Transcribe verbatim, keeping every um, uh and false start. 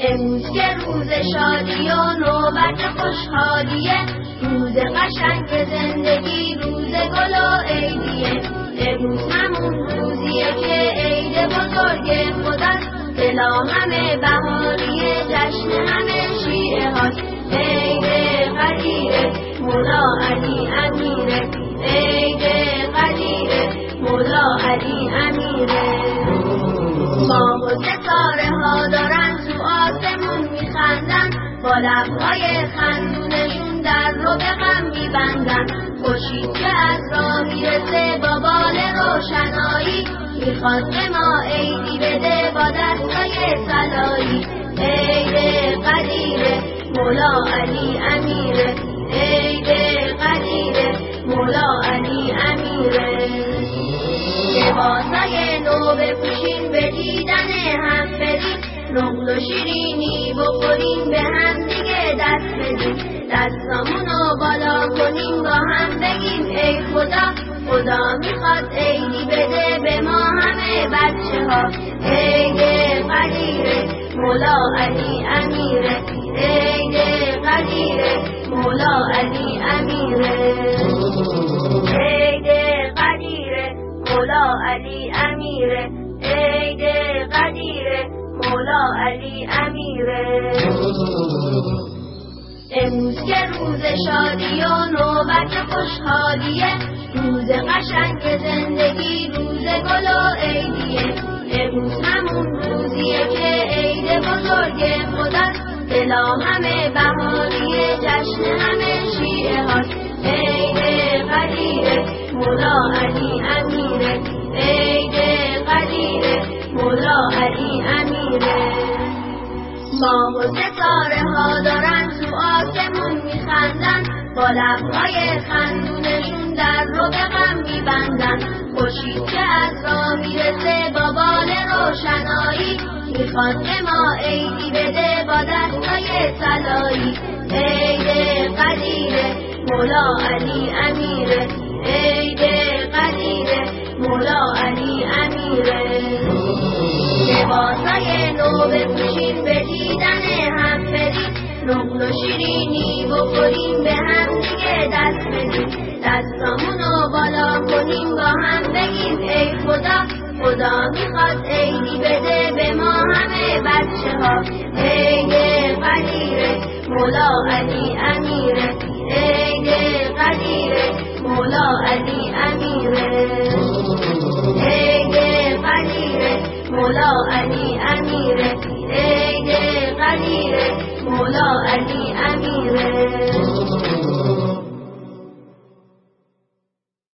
امروز که روز شادی و نوبت خوشحالیه، روز قشنگ زندگی، روز گل و عیدیه. امروز همون روزیه که عید بزرگ خداست، دلا همه بهاریه، جشن همه شیعه هاست. عید قدیره مولا علی امیره، عید قدیره مولا علی امیره. ماه و ستاره ها دارن تو آسمون میخندن، با لبهای خندونشون در رو به غم میبندن. خورشید که از راه میرسه با بال روشنایی، میخواد به ما عیدی بده با دستای طلایی. عید قدیره مولا علی امیره، عید قدیره مولا علی امیره. لباسای نو بپوشین، به دیدن هم بریم، نقل و شیرینی بخوریم، به هم دیگه دست بدیم. دستامونو بالا کنیم، با هم بگیم ای خدا، خدا میخواد عیدی بده به ما همه بچه ها. عید قدیره مولا علی امیره، عید قدیره مولا علی امیره، عید قدیره مولا علی امیره، عید قدیره مولا علی امیره. امروز که روز شادی و نوبت خوشحالیه، روز قشنگ زندگی، روز گل و عیدیه. امروز همون روزیه که عید بزرگ خداست، دلا همه بهاریه، جشن همه شیعه هاست. عید قدیره مولا علی امیره، عید قدیره مولا علی امیره. ماه و ستاره ها دارن تو آسمون میخندن، با لبهای خندونشون در رو به غم میبندن. خورشید که از راه میرسه با بال روشنایی، میخواد به ما عیدی بده با دستای طلایی. عید قدیره مولا علی امیره، عید قدیره مولا علی امیره. لباسای نو بپوشیم، به دیدن هم بریم، نقل و شیرینی بخوریم، به هم دیگه دست بدیم. دستامونو بالا کنیم، با هم بگیم ای خدا، خدا میخواد عیدی بده به ما همه بچه ها. عید قدیره مولا علی امیره، عید قدیره مولا علی امیره، عید قدیره مولا علی امیره، عید قدیره مولا علی امیره.